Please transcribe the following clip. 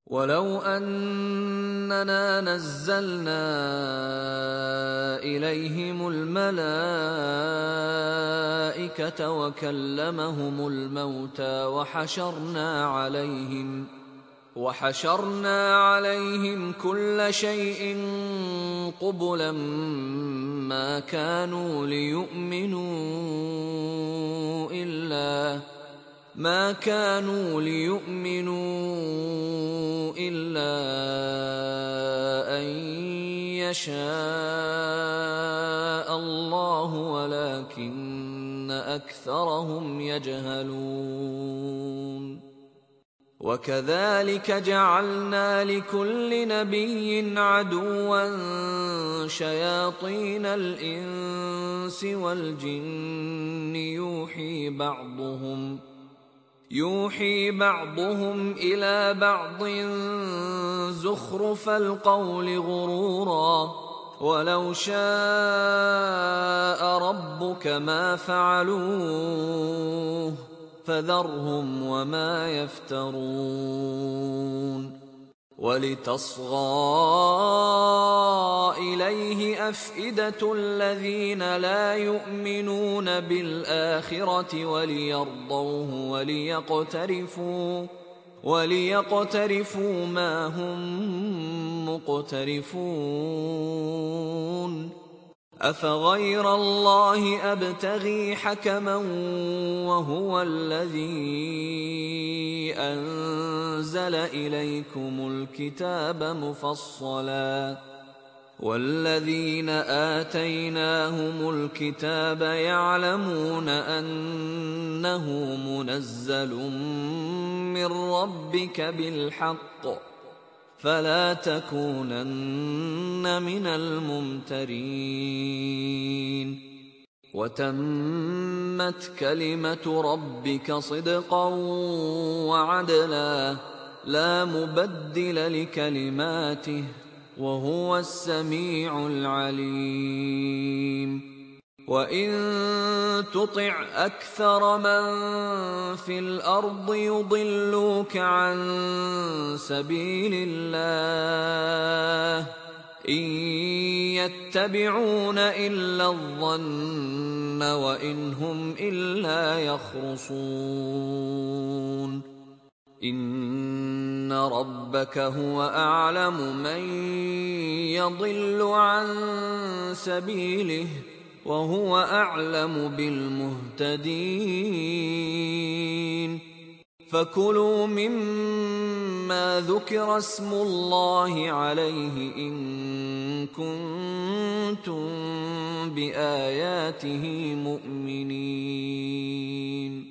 ولو أننا نزلنا إليهم الملائكة وكلمهم الموتى وحشرنا عليهم كل شيء قبلا ما كانوا ليؤمنوا إلا أن يشاء الله ولكن أكثرهم يجهلون. وكذلك جعلنا لكل نبي عدوا شياطين الإنس والجن يوحي بعضهم إلى بعض زخرف القول غرورا ولو شاء ربك ما فعلوه فذرهم وما يفترون. ولتصغى إليه أفئدة الذين لا يؤمنون بالآخرة وليرضوه وليقترفوا ما هم مقترفون. أفغير الله أبتغي حكما وهو الذي أنزل إليكم الكتاب مفصلا والذين آتيناهم الكتاب يعلمون أنه منزل من ربك بالحق فلا تكونن من الممترين. وتمت كلمة ربك صدقا وعدلا لا مبدل لكلماته وهو السميع العليم. وإن تطع أكثر من في الأرض يضلوك عن سبيل الله إن يتبعون إلا الظن وإن هم إلا يخرصون. إن ربك هو أعلم من يضل عن سبيله وهو أعلم بالمهتدين. فكلوا مما ذكر اسم الله عليه إن كنتم بآياته مؤمنين.